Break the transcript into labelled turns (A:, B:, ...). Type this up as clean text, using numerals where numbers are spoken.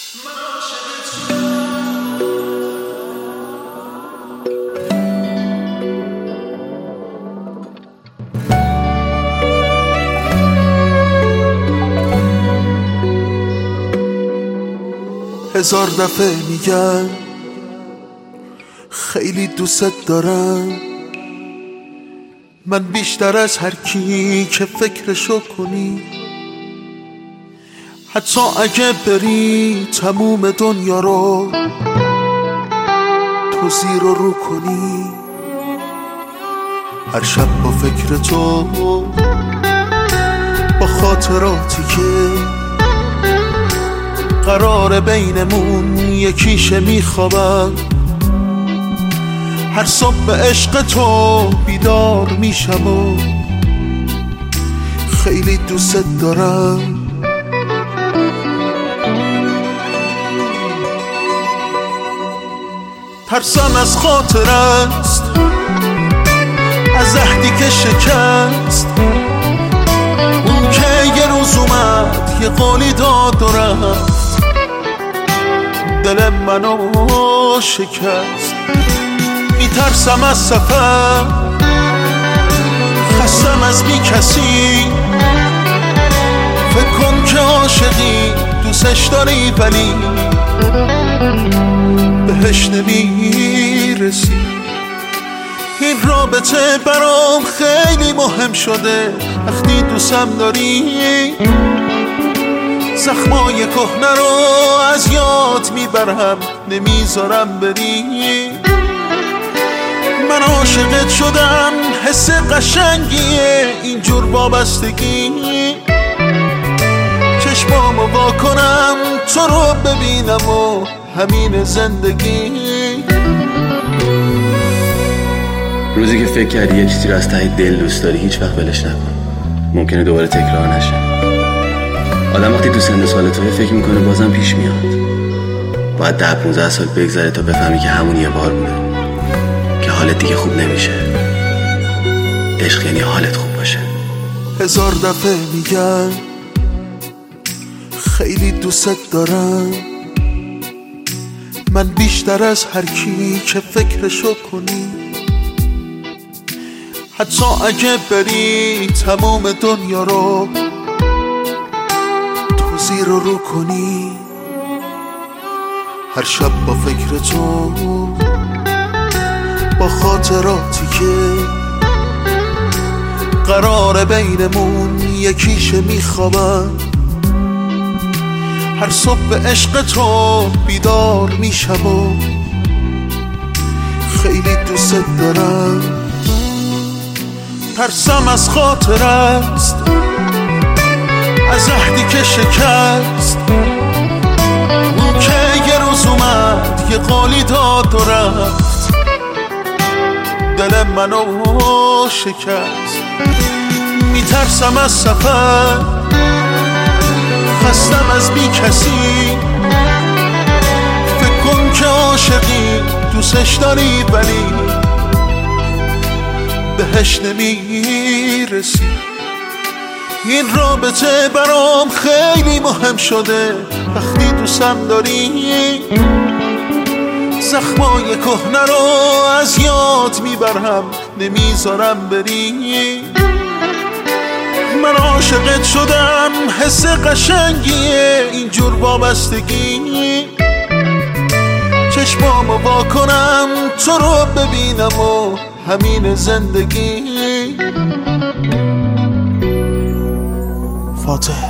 A: هزار دفعه میگم خیلی دوست دارم، من بیشتر از هر کی که فکرشو کنی. حتی اگه بری تموم دنیا رو تو زیر و رو کنی، هر شب با فکر تو، با خاطراتی که قرار بینمون یکیشه میخوابم، هر صبح به عشق تو بیدار میشم و خیلی دوست دارم. ترسم از خاطر است، از عهدی که شکست، اون که یه روز اومد یه قولی داد و رفت، دل منو شکست. میترسم از سفر، خستم از بی کسی، فکر کن که عاشقی دوستش داری ولی بهش نمیرسی. این رابطه برام خیلی مهم شده، وقتی دوستم داری زخمای کهنه رو از یاد میبرم، نمیذارم بری. من عاشقت شدم، حس قشنگیه اینجور وابستگی، چشمامو وا کنم تو رو ببینم و همین زندگی.
B: روزی که فکر کردی یه چیزی رو از ته دل دوست داری هیچ وقت ولش نکن، ممکنه دوباره تکرار نشه. آدم وقتی تو سن سال توی فکر میکنه بازم پیش میاد، باید 10-15 سال بگذره تا بفهمی که همون یه بار بوده، که حالت دیگه خوب نمیشه. عشق یعنی حالت خوب باشه.
A: هزار دفعه میگم خیلی دوست دارم، من بیشتر از هر کی که فکرشو کنی. حتی اگه بری تمام دنیا رو تو زیر و رو کنی، هر شب با فکر تو، با خاطراتی که قرار بینمون یکیشه میخوابم، هر صبح به عشق تو بیدار میشم و خیلی دوست دارم. ترسم از خاطر است، از عهدی که شکست، اون که یه روز اومد یه قولی داد و رفت، دل منو شکست. میترسم از سفر، خستم از بی کسی، فکر کن که عاشقی دوستش داری ولی بهش نمیرسی. این رابطه برام خیلی مهم شده، وقتی دوستم داری زخمای کهنه رو از یاد میبرم، نمیذارم بری. من عاشقت شدم، حس قشنگیه اینجور وابستگی، چشمامو وا کنم تو رو ببینم و همین زندگی. فاتح